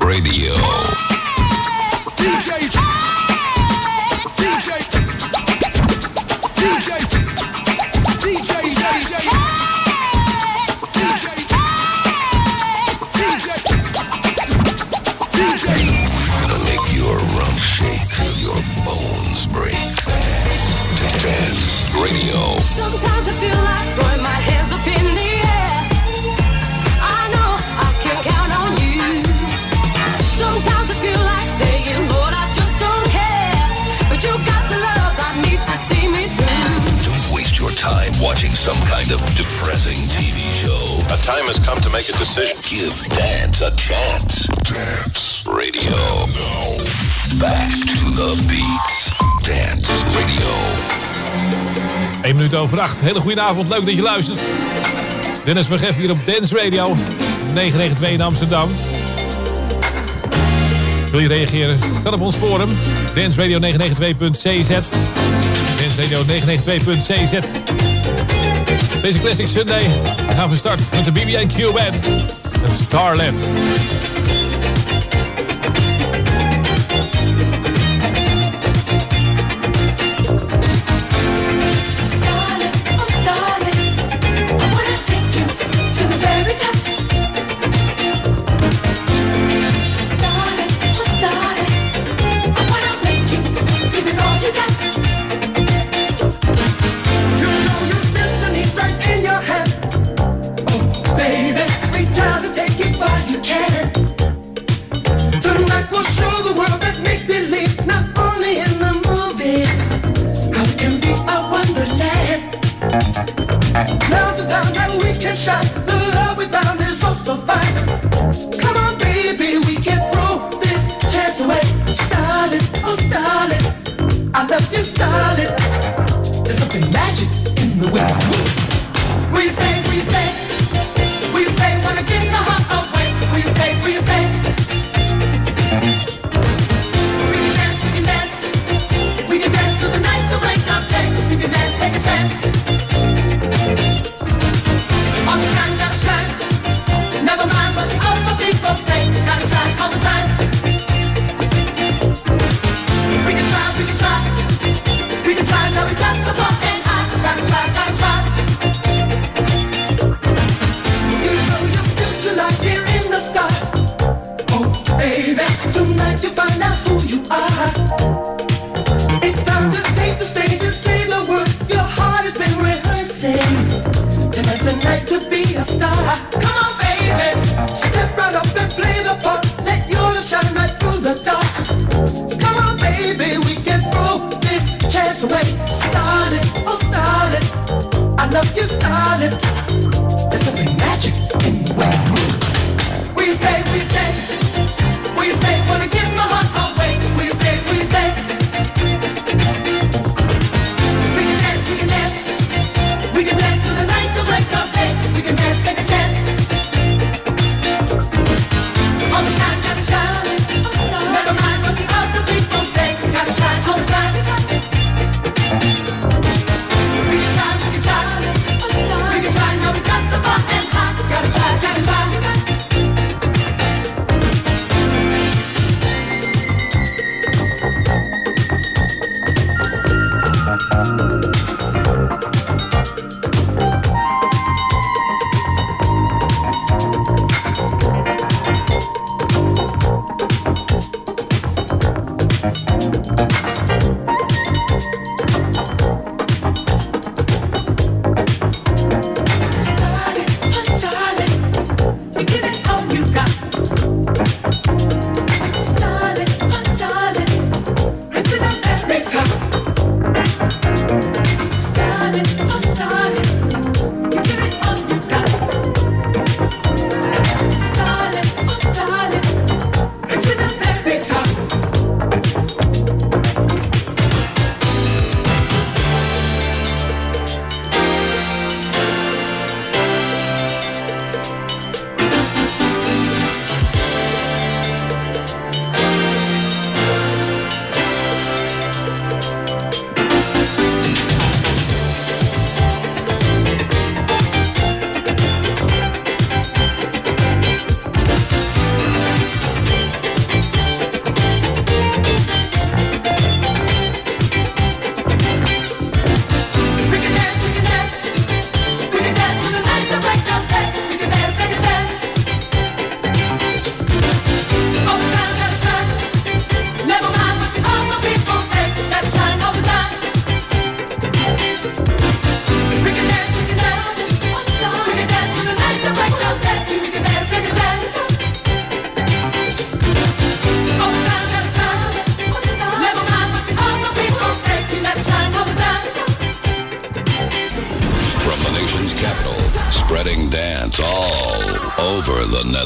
Radio. Gonna make your rump shake, your bones break. Dance Radio. Sometimes I feel like throwing my hands up in the air. I know I can count on you. Sometimes I feel like saying, Lord, I just don't care. But you got the love I need to see me through. Don't waste your time watching some kind of depressing TV show. A time has come to make a decision. Give dance a chance. Dance Radio. Now, back to the beats. Dance Radio. 1 minuut over 8. Hele goede avond, leuk dat je luistert. Dennis Vergeff hier op Dance Radio 992 in Amsterdam. Wil je reageren? Kan op ons forum danceradio992.cz. Danceradio992.cz. Deze Classic Sunday gaan we starten met de BB&Q Band en Starlet. Baby, reach out and take it while you can.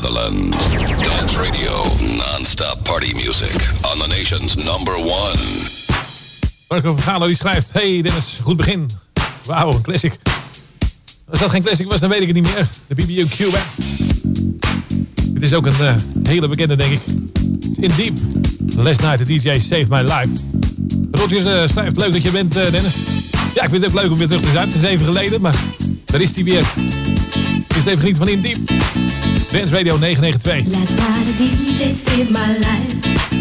Netherlands. Dance radio, non-stop party music on the nation's #1. Marco Vergalo die schrijft: Hey Dennis, goed begin. Wauw, een classic. Als dat geen classic was, dan weet ik het niet meer. De BBQ Band. Dit is ook een hele bekende, denk ik. In Deep. Last Night, the DJ Saved My Life. Rotjes schrijft: leuk dat je bent, Dennis. Ja, ik vind het ook leuk om weer terug te zijn. Het is even geleden, maar daar is hij weer. Eerst even genieten van In Deep. Dance Radio 992. Last night a DJ saved my life.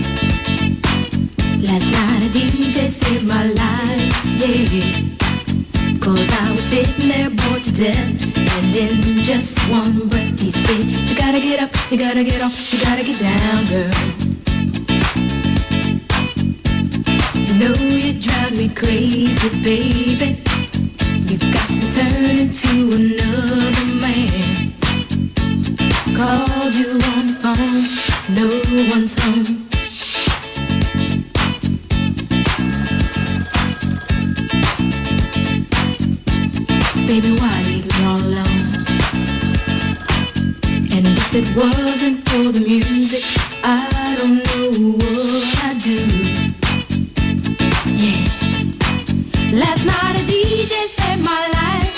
Last night a DJ saved my life, yeah. 'Cause I was sitting there bored to death, and in just one breath he said, you gotta get up, you gotta get off, you gotta get down, girl. You know you drive me crazy, baby. You've got me turn into another man. Called you on the phone, no one's home. Baby, why leave me all alone? And if it wasn't for the music, I don't know what I'd do. Yeah. Last night a DJ saved my life.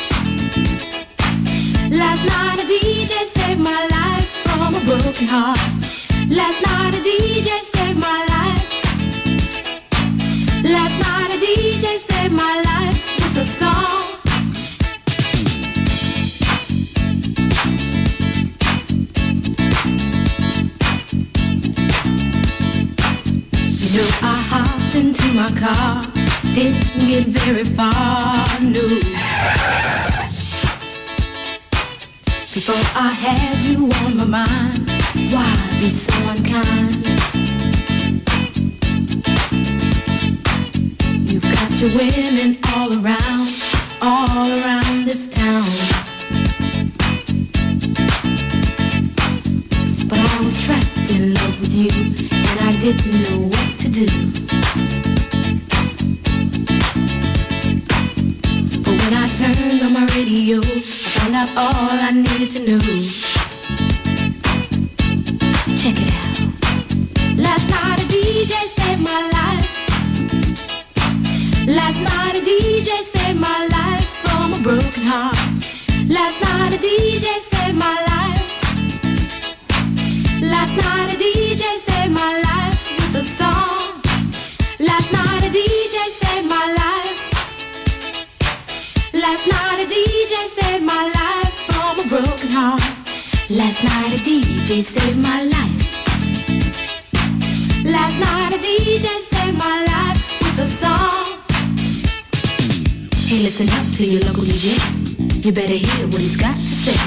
Last night a DJ saved my life from a broken heart. Last night a DJ saved my life. Last night a DJ saved my life with a song. You know, I hopped into my car, didn't get very far, no. Before I had you on my mind, why be so unkind? You've got your women all around this town. But I was trapped in love with you, and I didn't know what to do. But when I turned on my radio, I found out all I needed to know. Check it out. Last night a DJ saved my life. Last night a DJ saved my life from a broken heart. Last night a DJ saved my life. Last night a DJ saved my life with a song. Last night a DJ saved my life. Last night a DJ saved my life from a broken heart. Last night a DJ saved my life. Last night a DJ saved my life with a song. Hey, listen up to your local DJ. You better hear what he's got to say.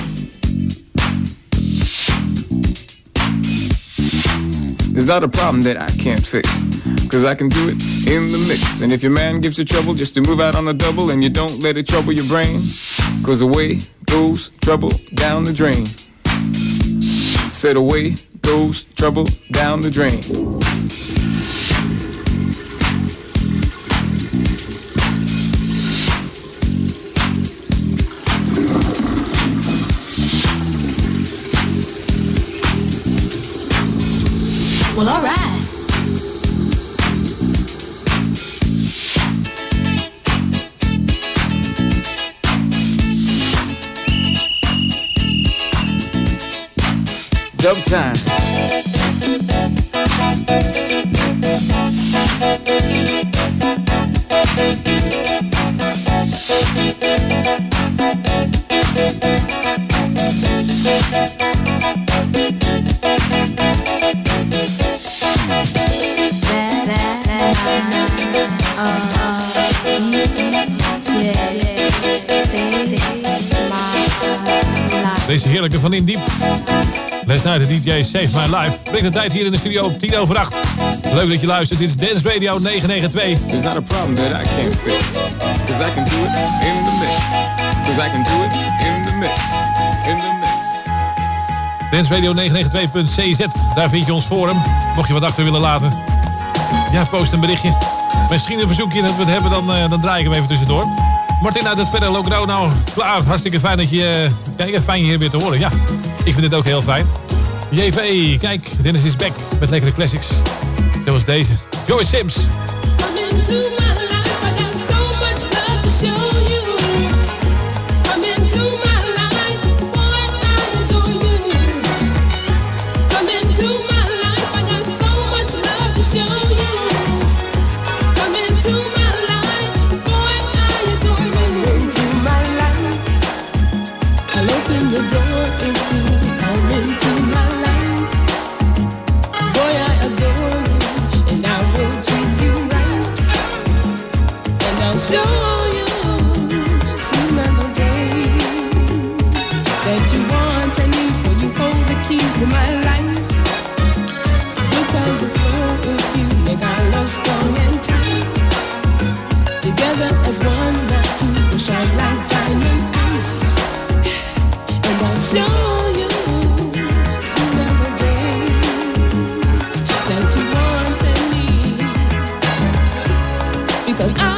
There's not a problem that I can't fix, 'cause I can do it in the mix. And if your man gives you trouble, just to move out on a double, and you don't let it trouble your brain, 'cause away goes trouble down the drain. Said away goes trouble down the drain. Well, all right. Dub time. Deze heerlijke van In Deep. Last Night the DJ Saved My Life. Brengt de tijd hier in de studio op 7:10. Leuk dat je luistert. Dit is Dance Radio 992. There's not a problem that I can't fix, 'cause I can do it in the mix. 'Cause I can do it in the mix. In the mix. Dance Radio 992.cz. Daar vind je ons forum. Mocht je wat achter willen laten. Ja, post een berichtje. Misschien een verzoekje dat we het hebben, dan draai ik hem even tussendoor. Martin uit het verre Lograu, nou klaar. Hartstikke fijn dat je... fijn je hier weer te horen. Ja, ik vind het ook heel fijn. JV, kijk, Dennis is back met lekkere classics. Zoals deze. Joyce Sims. Come into my life, I got so much love to show you. Come into my life, boy, I adore you. Come into my life, I got so much love to show you. Come into my life, boy, I adore you. Come into my life, I'll open the door if you come into my life. Boy, I adore you, and I will treat you right. And I'll show you sweet melodies that you want and need, for you hold the keys to my life. Good times will flow with you, make our love strong and tight. Together as one, not two, will shine like diamond ice. And I'll show you sweet melodies that you want and need, because I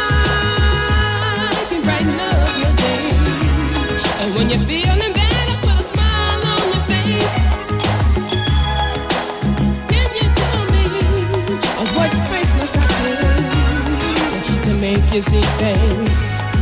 can brighten up your days. And when you're feeling bad, I put a smile on your face. Can you tell me of what price must I pay to make you see things?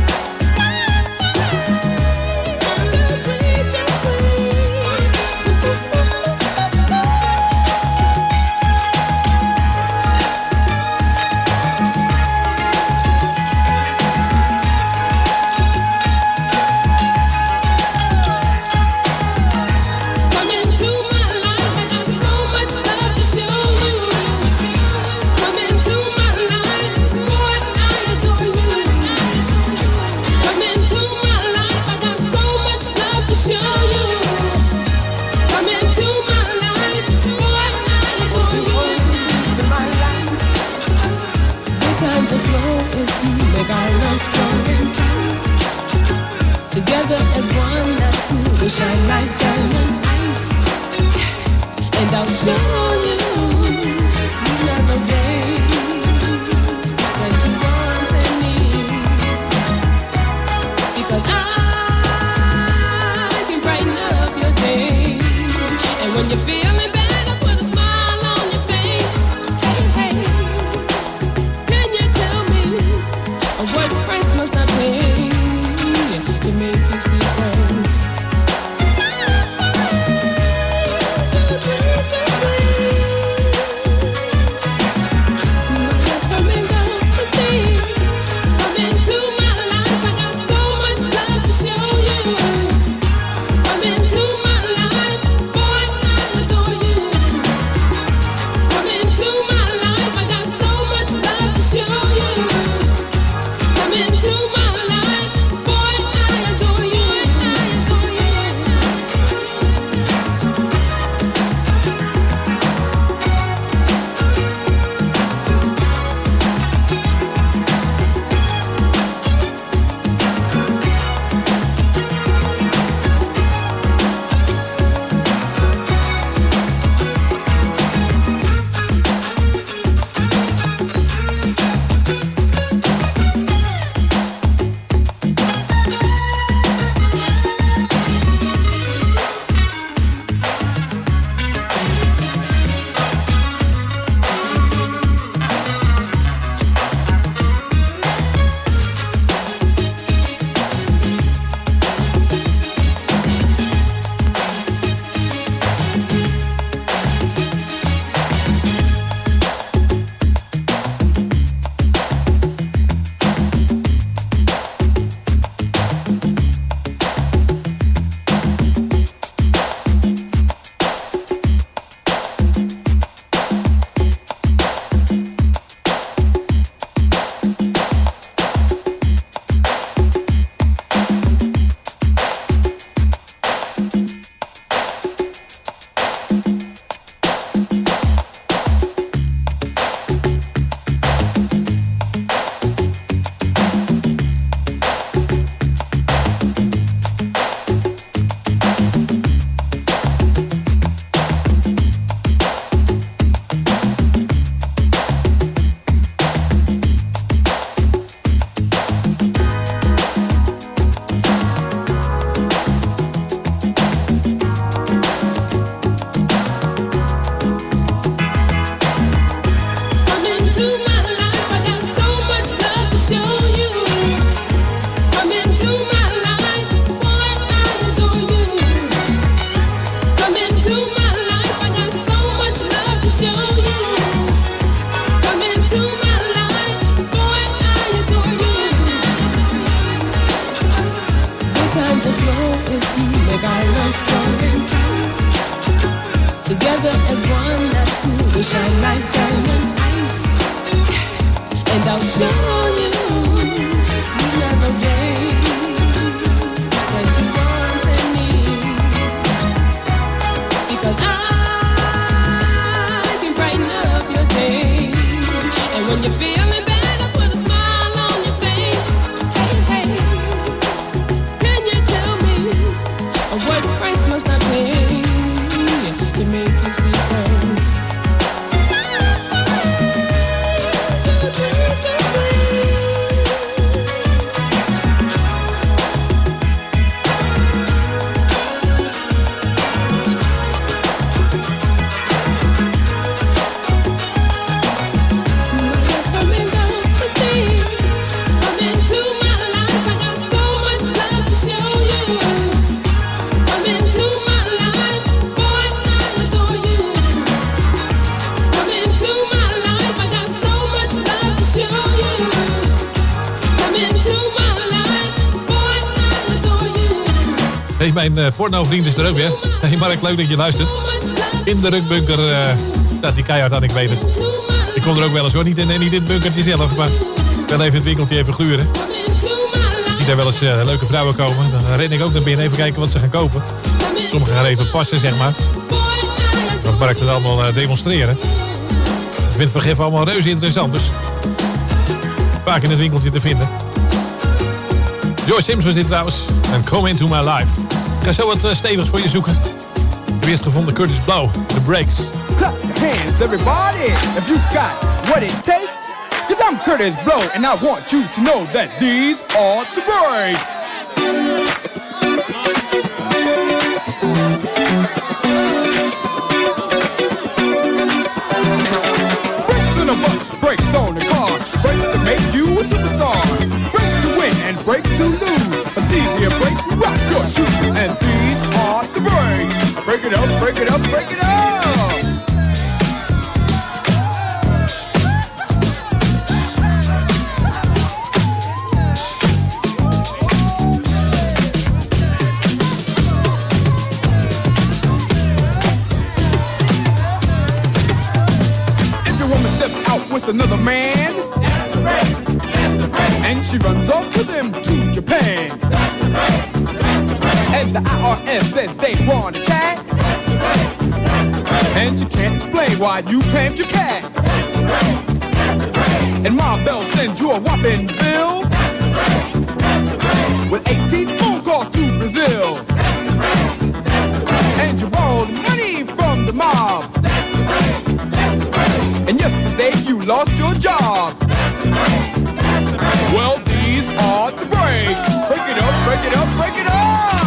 Come into my life, I got so much love to show you. Come into my life, boy, I adore you. Come into my life, I got so much love to show you. Come into my life, boy, I adore you. To my life, good times will flow if you make our love strong and tight. Together as one, not two, we shine like diamond ice. And I'll show you sweet melodies that you want and need, because I can brighten up your days. And when you're feeling bad, I put a smile on your face. Hey, hey, can you tell me what price must I pay to make you see things? Come into my life, I got so much love to show you. Come into my life, boy, I adore you. together as one, not two. We shine like diamond ice, and I'll show you sweet little days that you want and need. Because I can brighten up your days, and when you're feeling bad, I put a smile on your face. Hey, hey, can you tell me what price must I pay to make you see first? Hey, mijn porno-vriend is er ook weer. Hey Mark, leuk dat je luistert. In de rukbunker staat die keihard aan, ik weet het. Ik kom er ook wel eens hoor, niet in het bunkertje zelf, maar wel even het winkeltje even gluren. Ik zie daar wel eens leuke vrouwen komen. Dan ren ik ook naar binnen, even kijken wat ze gaan kopen. Sommigen gaan even passen, zeg maar. Dat Mark het allemaal demonstreren. Ik vind het vergif allemaal reuze interessant, dus vaak in het winkeltje te vinden. George Sims was dit trouwens. En Come Into My Life. Ik ga zo wat stevigs voor je zoeken. Ik heb eerst gevonden Curtis Blow, The Breaks. Clap your hands, everybody, if you got what it takes. Cause I'm Curtis Blow, and I want you to know that these are the breaks. Brakes on the bus, brakes on the car. Brakes to make you a superstar. Brakes to win and brakes to lose. But these here brakes rock your shoes. And these are the breaks. Break it up, break it up, break it up. If your woman steps out with another man, that's the breaks, that's the breaks. And she runs off to them to Japan, that's the breaks, that's the breaks. And the IRS says they want to chat, that's the breaks, that's the breaks. And you can't explain why you claimed your cat, that's the breaks, that's the breaks. And Ma Bell sends you a whopping bill, that's the breaks, that's the breaks. With 18 phone calls to Brazil, that's the breaks, that's the breaks. And you borrowed money from the mob, that's the breaks, that's the breaks. And yesterday you lost your job, that's the breaks, that's the breaks. Well, these are the breaks. Break it up, break it up, break it up.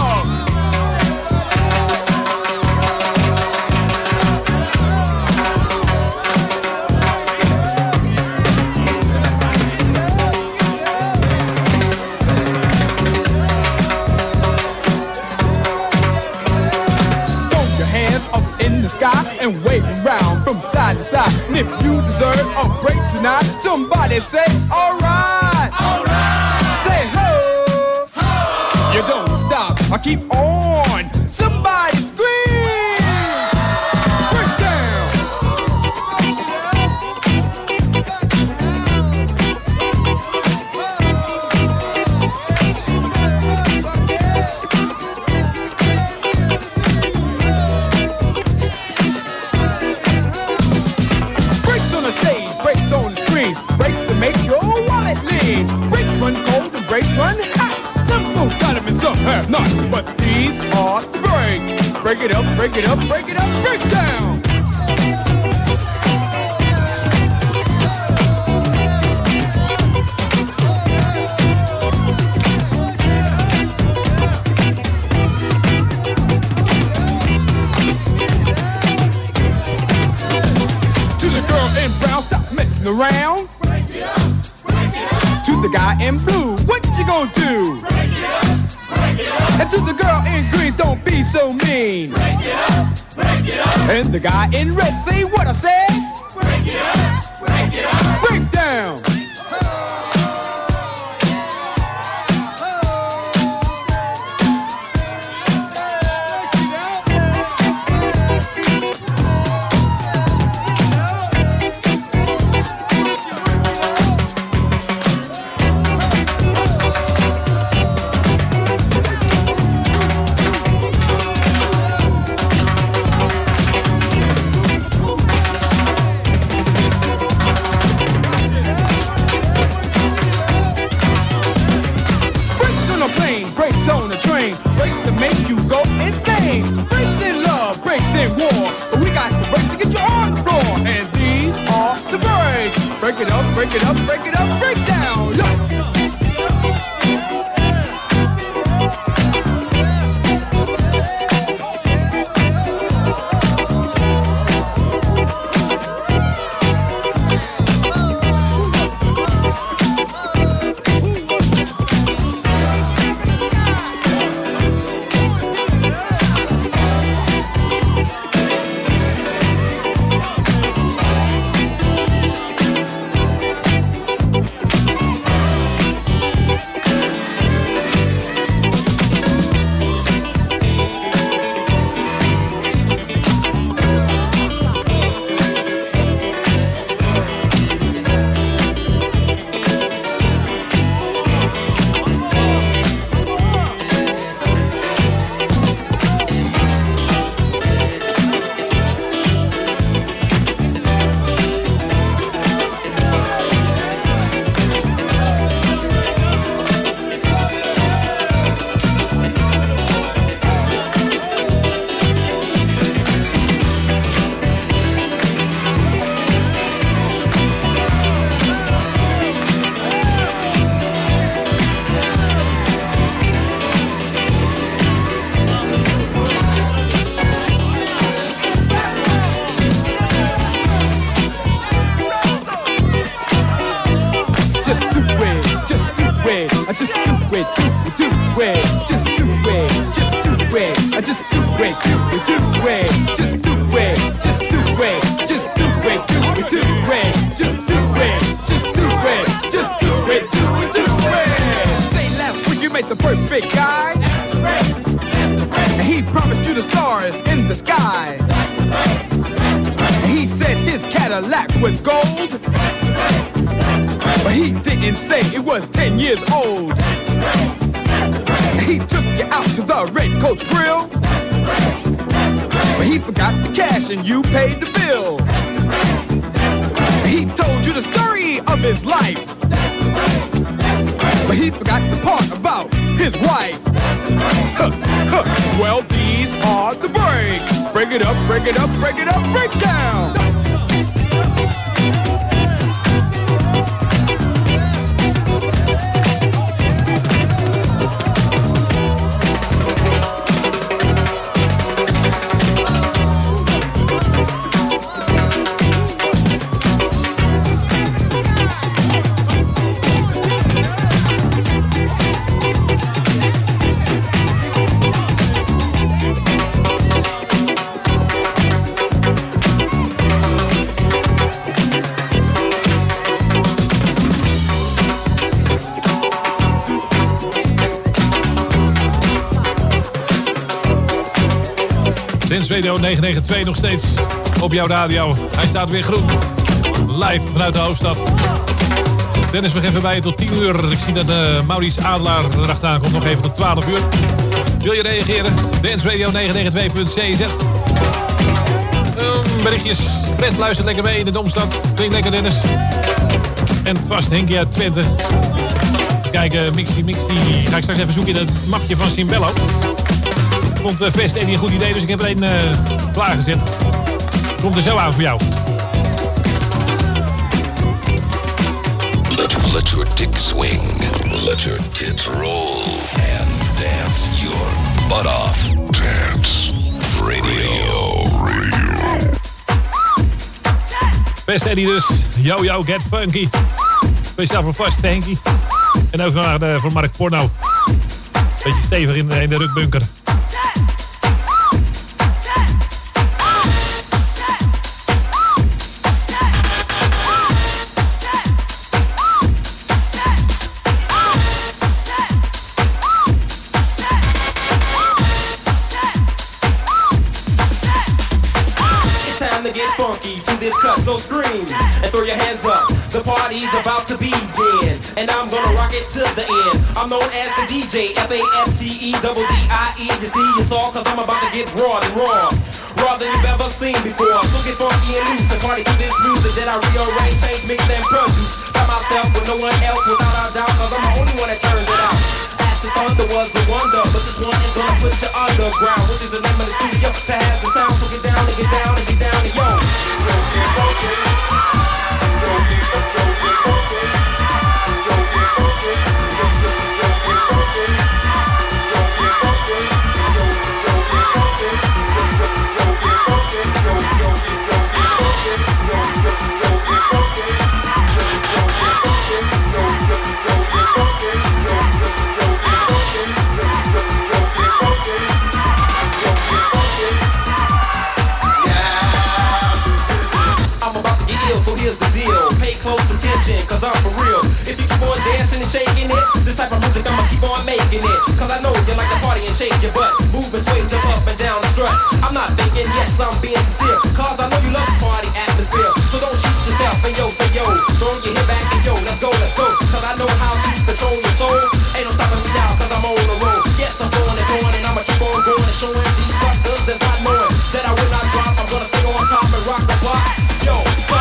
Sky and wave around from side to side. And if you deserve a break tonight, somebody say, alright, alright. Say ho, ho. You don't stop, I keep on. Somebody scream, break down. Brakes to make your wallet lean. Brakes run cold and brakes run hot. Some folks got them and some have not. But these are the brakes. Break it up, break it up, break it up, break down. To the girl in brown, stop messing around. To the guy in blue, what you gonna do? Break it up, break it up. And to the girl in green, don't be so mean. Break it up, break it up. And the guy in red, say what I said. Break it up, break it up. Break down. got the breaks to get you on the floor. And these are the breaks. Break it up, break it up, break it up, break down. Yo. Was gold, but he didn't say it was 10 years old. He took you out to the Red Coach Grill, but he forgot the cash and you paid the bill. He told you the story of his life, but he forgot the part about his wife. Well, these are the breaks. Break it up, break it up, break it up, break down. Dance Radio 992 nog steeds op jouw radio. Hij staat weer groen. Live vanuit de hoofdstad. Dennis, nog even bij je tot 10 uur. Ik zie dat Maurice Adelaar erachteraan komt. Nog even tot 12 uur. Wil je reageren? danceradio992.cz. Berichtjes. Fred luistert lekker mee in de Domstad. Klinkt lekker, Dennis. En vast Henkie uit Twente. Kijk, Mixie. Ga ik straks even zoeken in het mapje van Simbello. Vond Vest Eddie een goed idee, dus ik heb er een klaargezet. Komt er zo aan voor jou. Let your dick swing. Let your tits roll. And dance your butt off. Dance Radio. Vest Eddie dus. Yo, get funky. Speciaal voor Vast Henkie. En ook voor Mark Porno. Beetje stevig in de rukbunker. So scream and throw your hands up. The party's about to begin, and I'm gonna rock it to the end. I'm known as the DJ, F-A-S-T-E-D-D-I-E. You see, it's all cause I'm about to get raw and raw. Raw than you've ever seen before. So get funky and loose and party to this music that I rearrange, change, mix, and produce. By myself with no one else, without a doubt, cause I'm the only one that turns it out. Acid Thunder was a wonder, but this one is gonna put you underground, which is the name of the studio that has the sound. So get down and get down and get down and yo. So here's the deal, pay close attention, cause I'm for real. If you keep on dancing and shaking it, this type of music I'ma keep on making it. Cause I know you like to party and shake your butt, move and sway, jump up and down the strut. I'm not thinking, yes, I'm being sincere, cause I know you love this party atmosphere. So don't cheat yourself and yo, say yo, throw your head back and yo, let's go, cause I know how to control your soul. Ain't no stopping me now, cause I'm on the road. Yes, I'm going and I'ma keep on going and showing these suckers that's not knowing that I will not drop. I'm gonna stay on top and rock the clock. Yo, so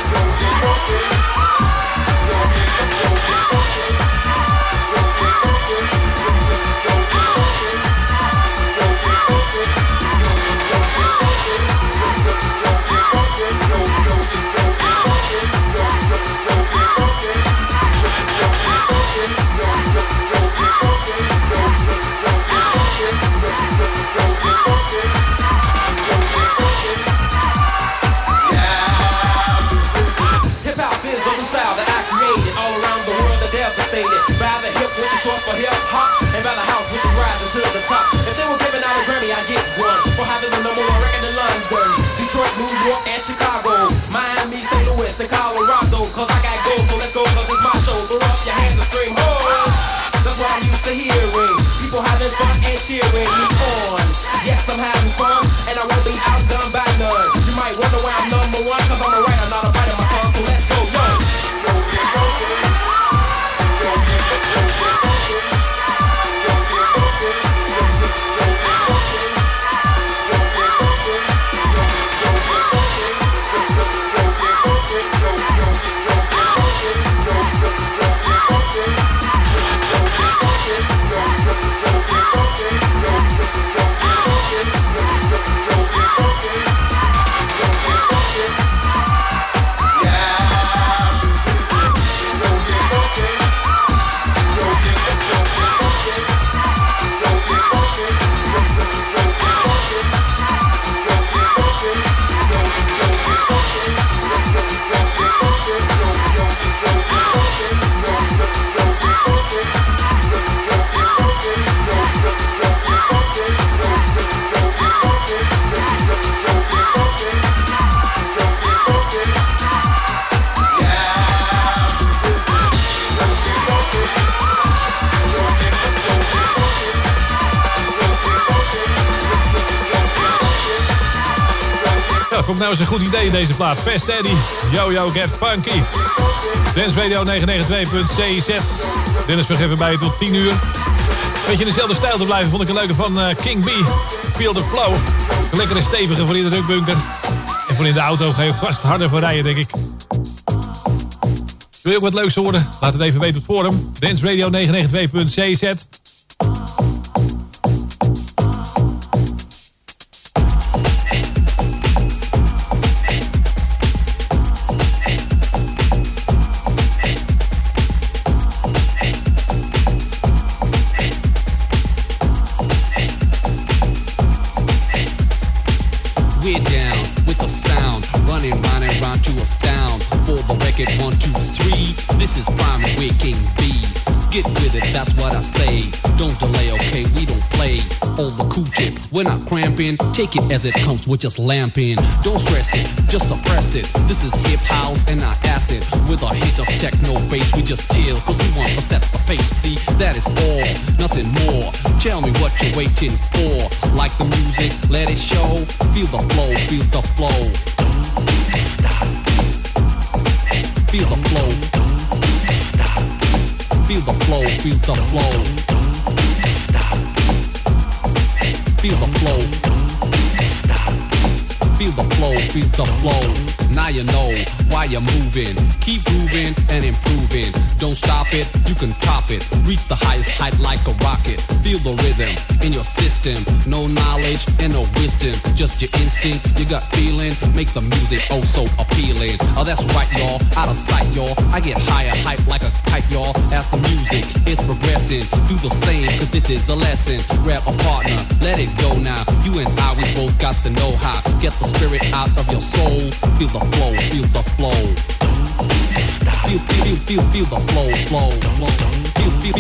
short for hip hop and by the house which is rising to the top. If they were giving out a Grammy, I'd get one for having the number one record in London, Detroit, New York, and Chicago, Miami, St. Louis, and Colorado. Cause I got gold, so let's go, cause it's my show. Throw up your hands and scream, ho! That's what I'm used to hearing. People having fun and cheering me on. Yes, I'm having fun, and I won't be outdone by none. You might wonder why I'm number one, cause I'm a writer, not a writer, my son. So let's go, yo! Vond ik nou eens een goed idee deze plaat. Fast Eddie, Yo-Yo Get Funky. Dance Radio 992.cz. Dennis vergeven bij je tot 10 uur. Beetje in dezelfde stijl te blijven vond ik een leuke van King B. Feel the Flow. Een lekkere stevige voor in de drukbunker. En voor in de auto ga je vast harder voor rijden, denk ik. Wil je ook wat leuks horen? Laat het even weten op het forum. Dance Radio 992.cz. One, two, three. This is Prime with King B. Get with it, that's what I say. Don't delay, okay, we don't play. On the cool chip, we're not cramping. Take it as it comes, we're just lamping. Don't stress it, just suppress it. This is hip house and not acid. With a hint of techno bass, we just chill. Cause we want to set the pace, see, that is all, nothing more. Tell me what you're waiting for. Like the music, let it show. Feel the flow, feel the flow. Feel the flow. Feel the flow, feel the flow. Feel the flow. feel the flow, feel the flow. Now you know why you're moving. Keep moving and improving. Don't stop it, you can top it. Reach the highest height like a rocket. Feel the rhythm in your system. No knowledge and no wisdom, just your instinct, you got feeling. Makes the music oh so appealing. Oh, that's right, y'all, out of sight, y'all. I get higher hype like a kite, y'all. As the music is progressing, do the same, cause this is a lesson. Grab a partner, let it go now. You and I, we both got to know how. Get the spirit out of your soul. Feel the flow, feel the flow. Feel the flow, flow. Feel the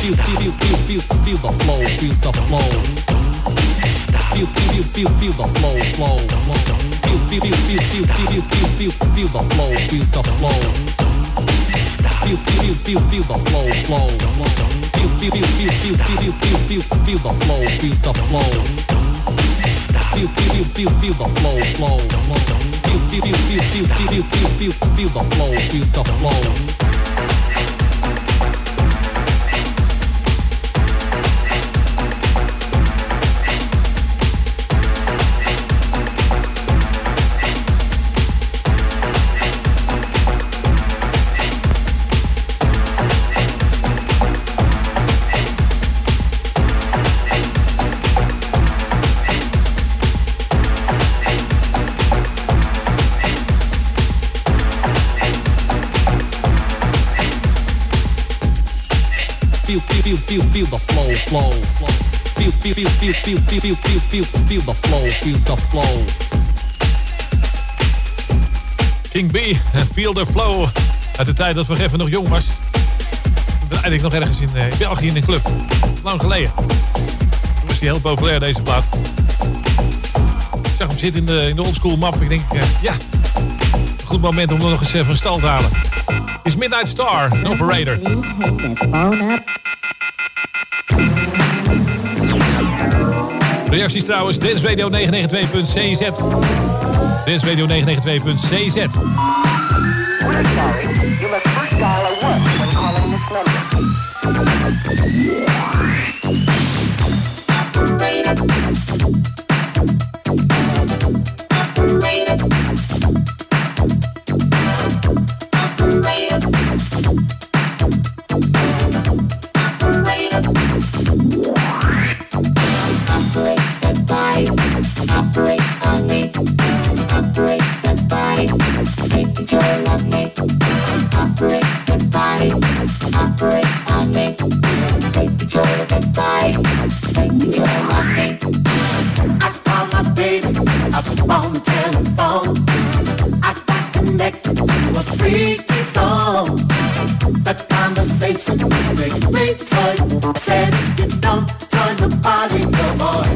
flow, feel the flow. Feel the flow, flow. Feel the flow, feel the flow. Feel the flow, flow. Feel the flow, feel the flow. Feel the flow, flow. Feel the flow, feel the flow. Feel the flow, flow. Feel the flow, feel the flow. King B, Feel the Flow. Uit de tijd dat we even nog jong was. Dat draaide ik nog ergens in België in een club. Lang geleden. Toen was die heel populair, deze plaat. Ik zag hem zitten in de oldschool map. Ik denk, ja, een goed moment om er nog eens van stal te halen. Is Midnight Star, een operator. Reacties trouwens, danceradio992.cz. Danceradio992.cz. We're sorry, you must first dial a 1 when calling this number. Operate on me, operate that body, take control of me. Operate that body, operate on me, take control of that body, take control of me. I call my baby up on the telephone. I got connected to a freaky phone. The conversation was strictly for you. Said if you don't join the party, come on.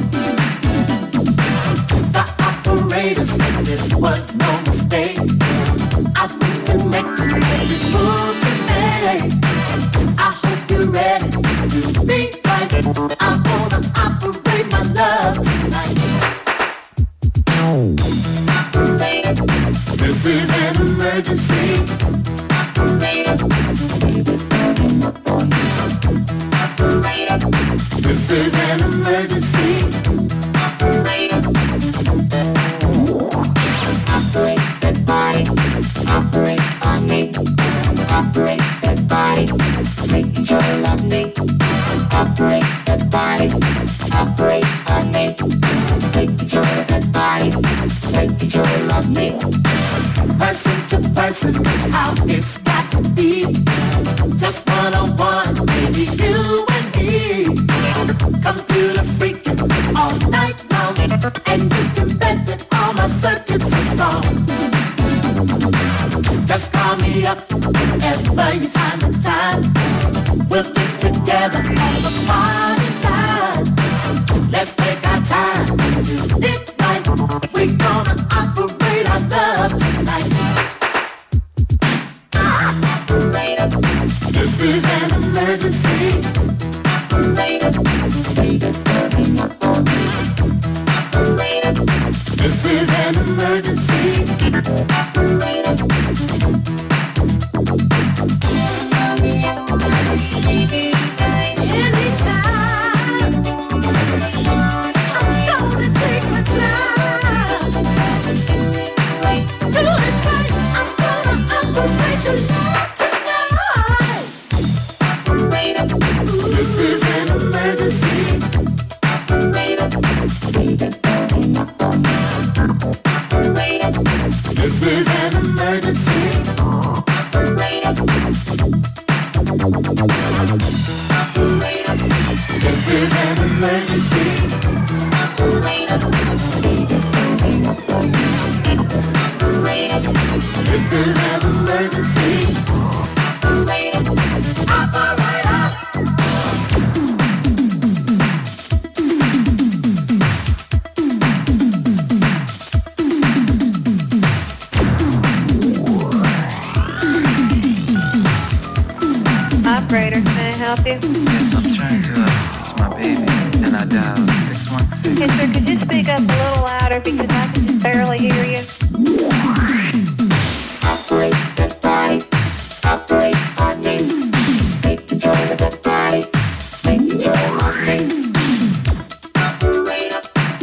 The operator said this was no mistake. I've been connected to every move you made. I hope you're ready to be right. I'm gonna operate my love tonight. Operator, this is an emergency. Operator, baby, coming up on me. Operator, this is an emergency. Operator, operate that body, operate on me, operate that body, take control of me, operate that body, operate on me, take control of that body, take control of me. Person to person is how it's got to be. Just one-on-one, baby, you and me. Computer freaking all night long, and you can bet that all my circuits are strong. Just call me up whenever you find the time. We'll get together on the party side. Let's take our time, do it right. We're gonna operate our love tonight. Operator, this is an emergency. Operator, baby, coming up on me. Operator, this is an emergency. Operator, anytime, I'm gonna take my time. This is an emergency. Operator. This is an emergency. Operator. This is an emergency. Operator. Operator, can I help you? Yes, I'm trying to, it's my baby, and I dialed 616. Yes, sir, could you speak up a little louder because I can just barely hear you? Operate that body, operate on me. Take control of that body, take control of me. Operator.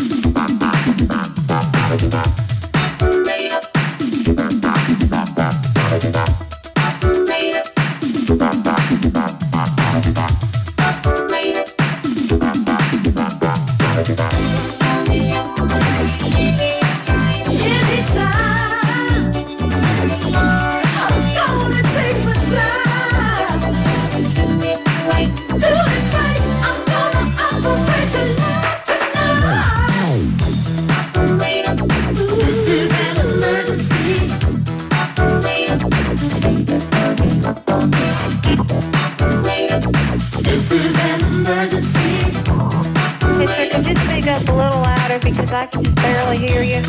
A little louder because I can just barely hear you.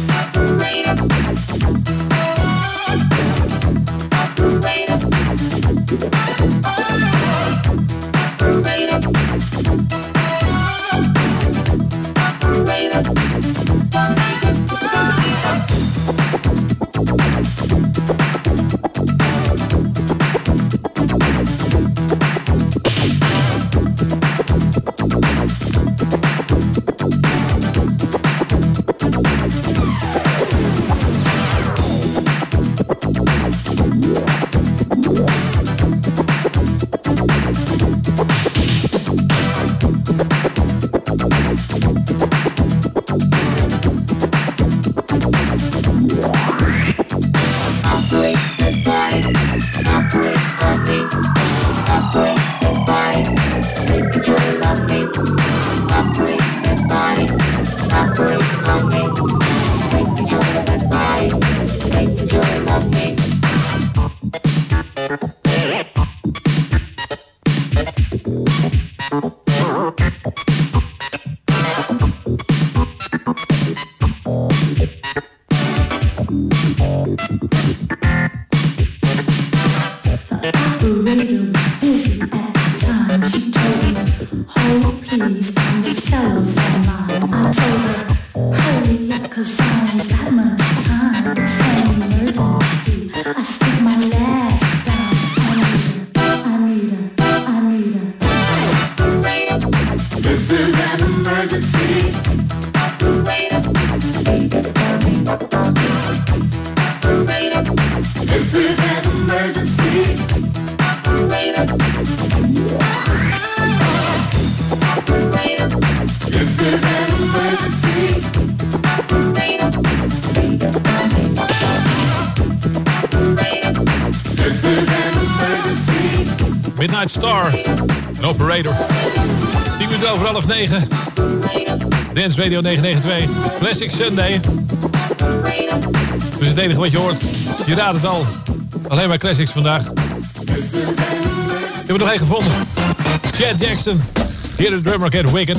Midnight Star, een operator. 10 minuten over 8:30. Dance Radio 992. Classic Sunday. Dus het enige wat je hoort, je raadt het al. Alleen maar classics vandaag. Ik heb er nog één gevonden. Chad Jackson. Hier de drummer Get Wicked.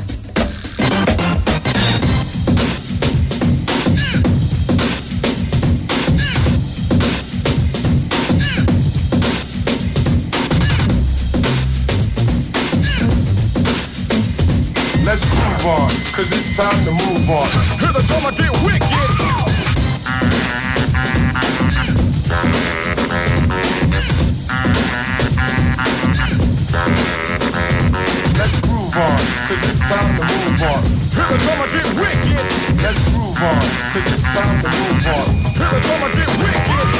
Let's groove on, cause it's time to move on. Hear the drummer get wicked. Let's groove on, cause it's time to move on. Hear the drummer get wicked. Let's groove on, cause it's time to move on. Hear the drummer get wicked.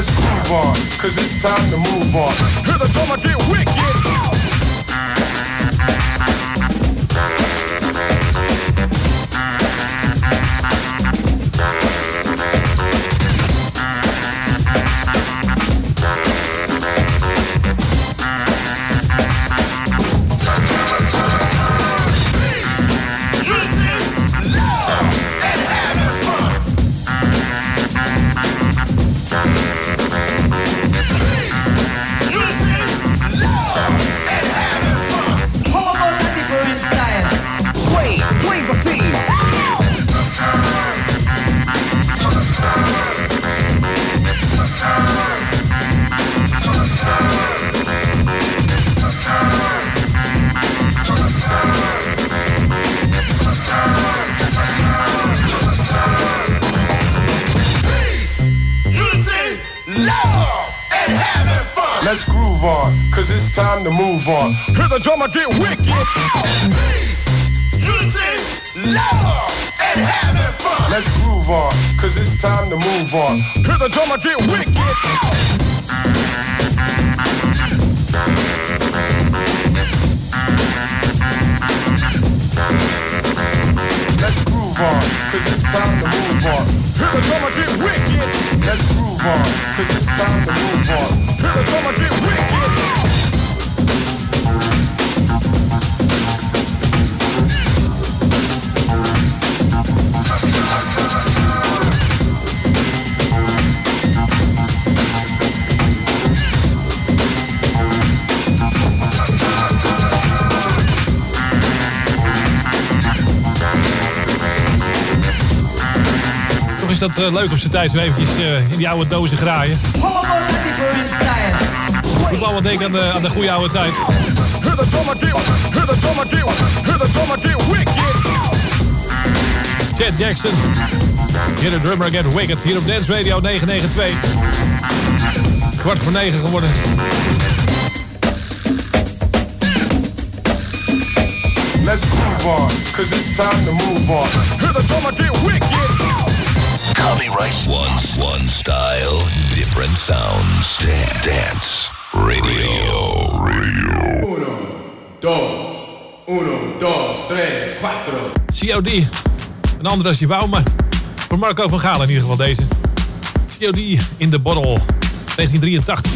Let's groove on, cause it's time to move on. Hear the drummer get wicked. Let's groove on, cause it's time to move on. Hear the drummer get wicked. Peace, unity, love, and having fun. Let's groove on, cause it's time to move on. Hear the drummer get wicked. Let's groove on, cause it's time to move on. Hear the drummer get wicked. Let's groove on, cause it's time to move on. Hear the drummer get wicked. Is dat leuk op zijn tijd zo eventjes in die oude dozen graaien. Doe me allemaal denken aan de goede oude tijd. Chad Jackson. Hier de drummer Get Wicked. Hier op Dance Radio 992. 8:45 geworden. Let's groove on, cause it's time to move on. Hear the drummer get wicked. Copyright one style, different sounds. Dance Radio. Uno, dos, tres, cuatro. COD. Een andere als je wou, maar voor Marco van Galen in ieder geval deze. COD in the Bottle. 1983.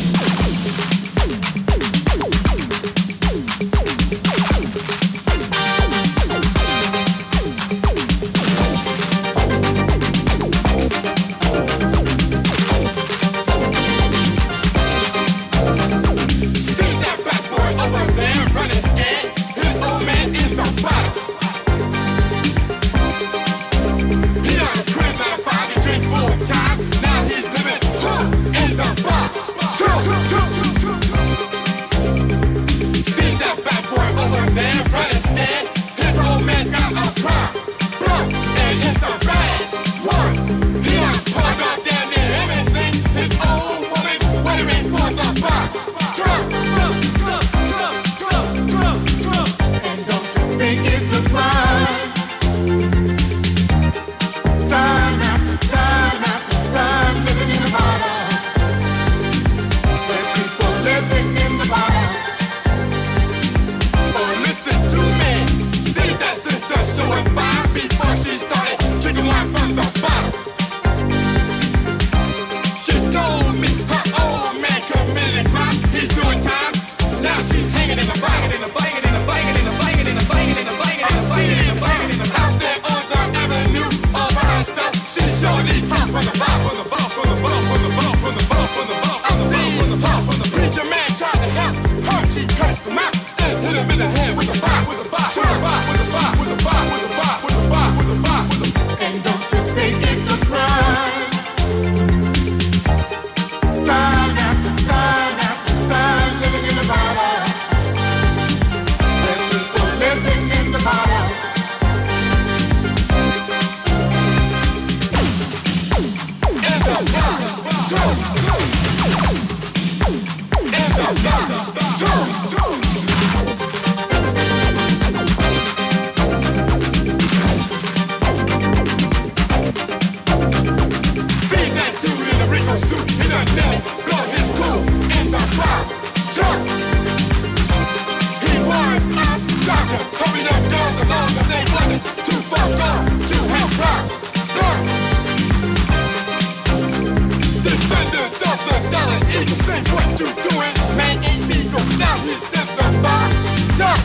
eagle say what you doing, man and eagle. Now he's in the bar. Now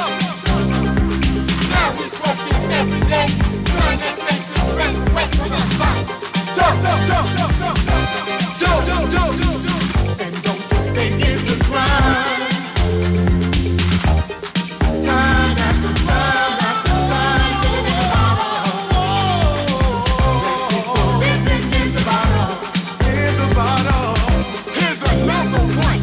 he's working every day, trying to chase his friends west with a fire. And don't you think it's a crime? Time after time after time, living in the bottle. Here's another one.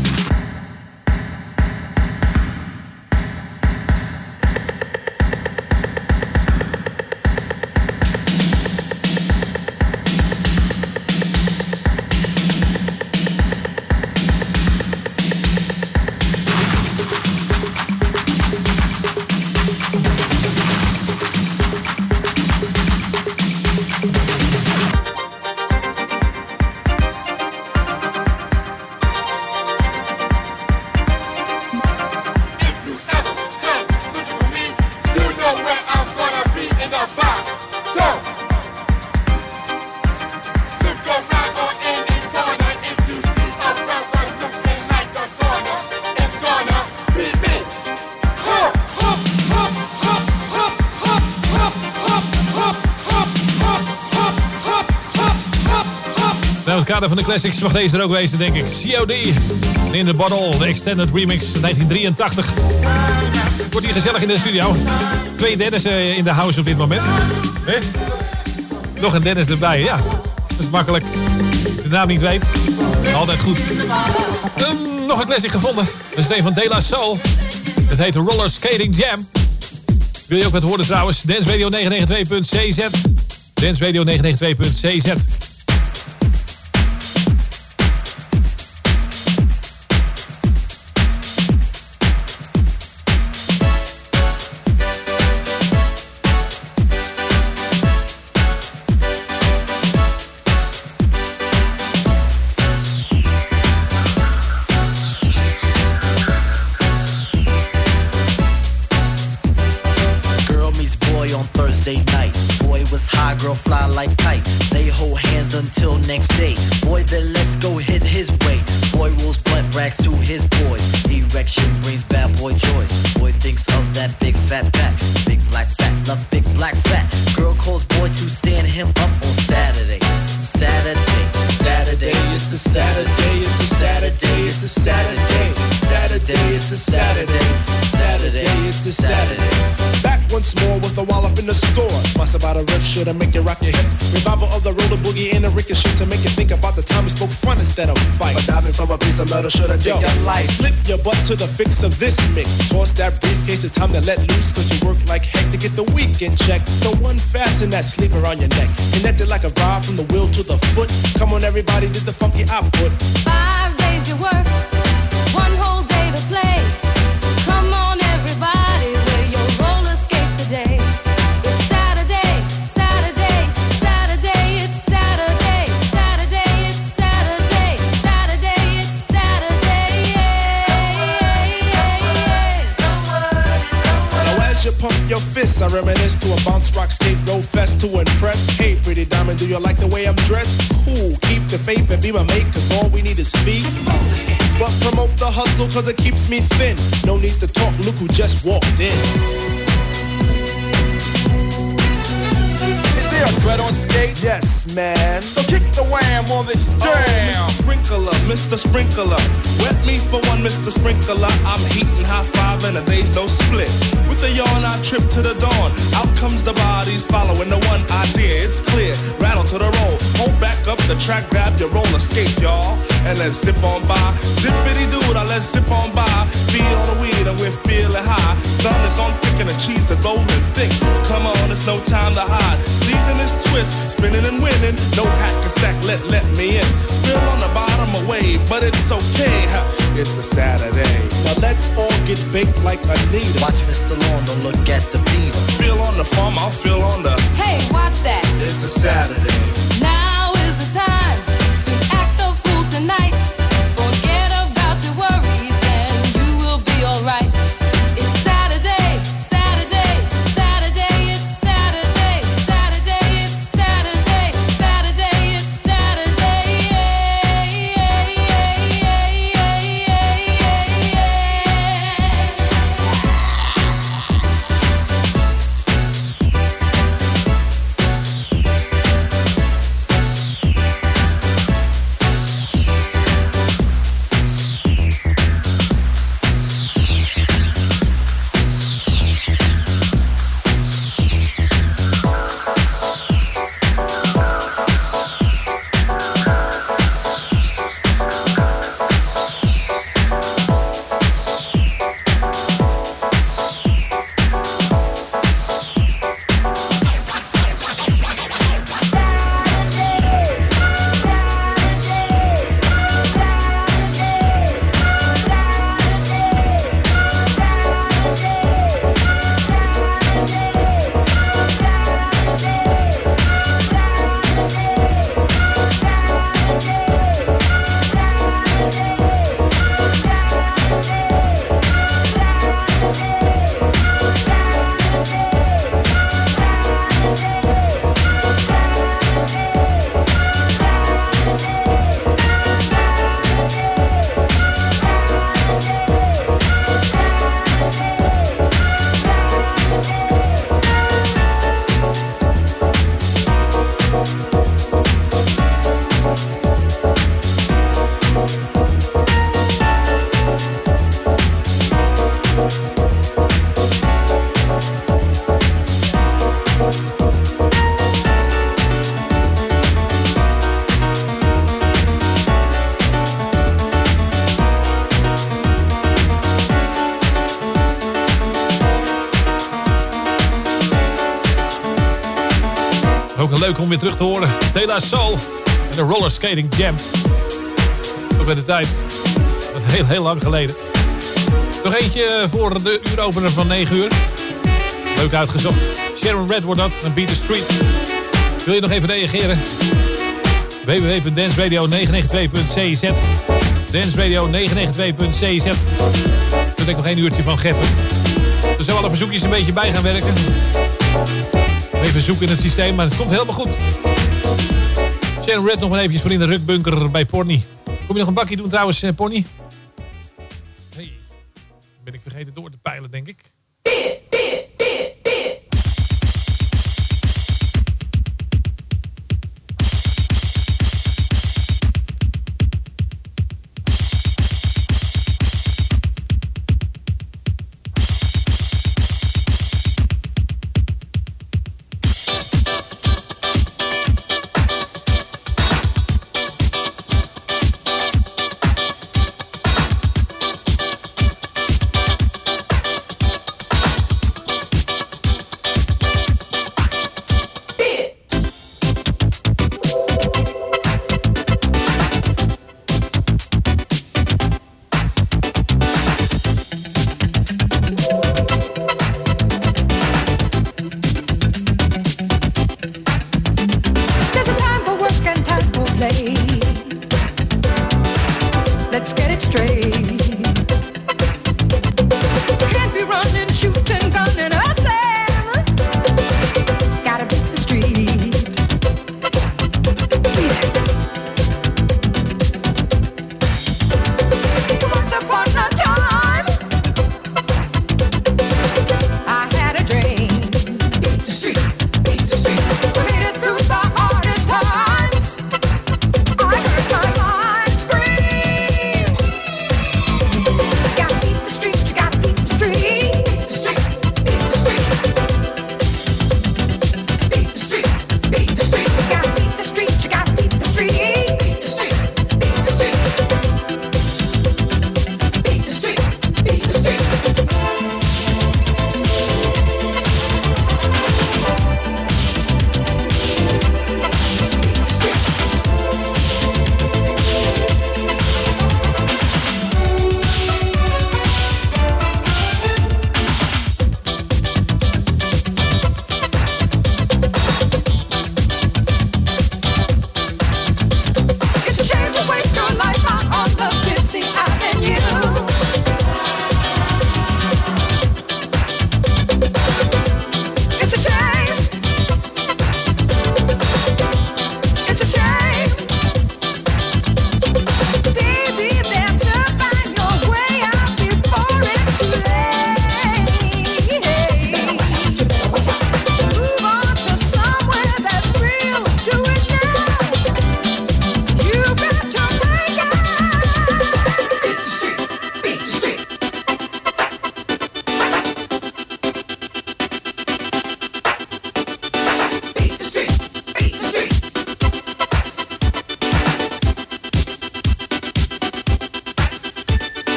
Het kader van de classics mag deze er ook wezen, denk ik. COD in the Bottle, de Extended Remix 1983. Wordt hier gezellig in de studio. 2 Dennis in de house op dit moment. Nog een Dennis erbij, ja. Dat is makkelijk. De naam niet weet. Altijd goed. Nog een classic gevonden. Dat is een van De La Soul. Het heet Roller Skating Jam. Wil je ook wat horen trouwens? Dance Radio 992.cz. Dance Radio 992.cz. Until next day, boy, then let's go hit his way. Boy rolls blunt racks to his boys. Erection brings bad boy joys. Boy thinks of that big fat pack. Big black fat, love big black fat. Girl calls boy to stand him up on Saturday. Saturday, Saturday, it's a Saturday, it's a Saturday, it's a Saturday. Saturday, it's a Saturday. Saturday, it's a Saturday. Back once more with a wallop in the score. Spots about a riff should make you rock your hip. Revival of the roller boogie in a ricochet to make you think about the time we spoke front instead of fight. But diving from a piece of metal should have taken your life. Slip your butt to the fix of this mix. Toss that briefcase, it's time to let loose. Cause you work like heck to get the weekend check. So unfasten that sleeper on your neck. Connected like a rod from the wheel to the foot. Come on everybody, did the funky output. 5 days you work, 1 whole day to play. Come on everybody, wear your roller skates today. It's Saturday, Saturday, Saturday, it's Saturday, Saturday, it's Saturday, Saturday, it's Saturday, Now as you pump your fists, I reminisce to a bounce rock skate roll fest to impress. Hey pretty diamond, do you like the way I'm dressed? Cool, keep the faith and be my mate, cause all we need is feet. But promote the hustle cause it keeps me thin. No need to talk, look who just walked in. Is there a threat on skate? Yes, man. So kick the wham on this jam. Mr. Sprinkler, wet me for one, Mr. Sprinkler. I'm heating high five and a day's no split. With a yawn, I trip to the dawn. Out comes the bodies following the one idea. It's clear, rattle to the roll. Hold back up the track, grab your roller skates, y'all, and let's zip on by. Zippity dude, let's zip on by. Feel the weed and we're feeling high. Sun is on picking a cheese and rolling thick. Come on, it's no time to hide. Season is twist, spinning and winning. No hack and sack, let me in. Still on the bottom away, but it's okay. It's a Saturday. Now let's all get baked like Anita. Watch Mr. Lawn, don't look at the beat. Feel on the farm, I'll feel on the. Hey, watch that. It's a Saturday. Now is the time to act the fool tonight. Forget about your worries and you will be alright. It's Saturday, Saturday, Saturday, it's Saturday, Saturday, it's Saturday, Saturday, it's Saturday. leuk om weer terug te horen. De La Soul en de Roller Skating Jam. Ook bij de tijd. Dat heel lang geleden. Nog eentje voor de uuropener van 9 uur. Leuk uitgezocht. Sharon Red wordt dat. En Beat the Street. Wil je nog even reageren? www.danceradio992.cz danceradio992.cz. Daar ben ik nog 1 uurtje van geffen. Er zullen alle verzoekjes een beetje bij gaan werken. Even zoeken in het systeem, maar het komt helemaal goed. Sharon Red nog maar eventjes voor in de rukbunker bij Porny. Kom je nog een bakje doen trouwens, Porny? Hey, ben ik vergeten door te peilen, denk ik.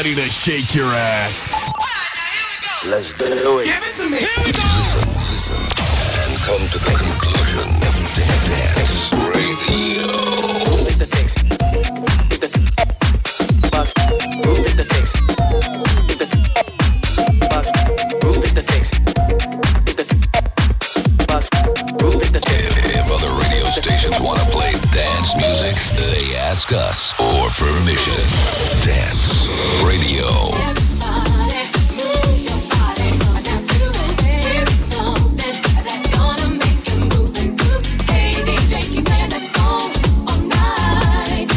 ready to shake your ass. Let's do it. Give it to me. Here we go. Listen, and come to the conclusion. Dance Radio. It's the fix. It's the buzz. Groove is the fix. It's the buzz. Groove is the fix. It's the buzz. Groove is the fix. If other radio stations want to play dance music, they ask us for permission.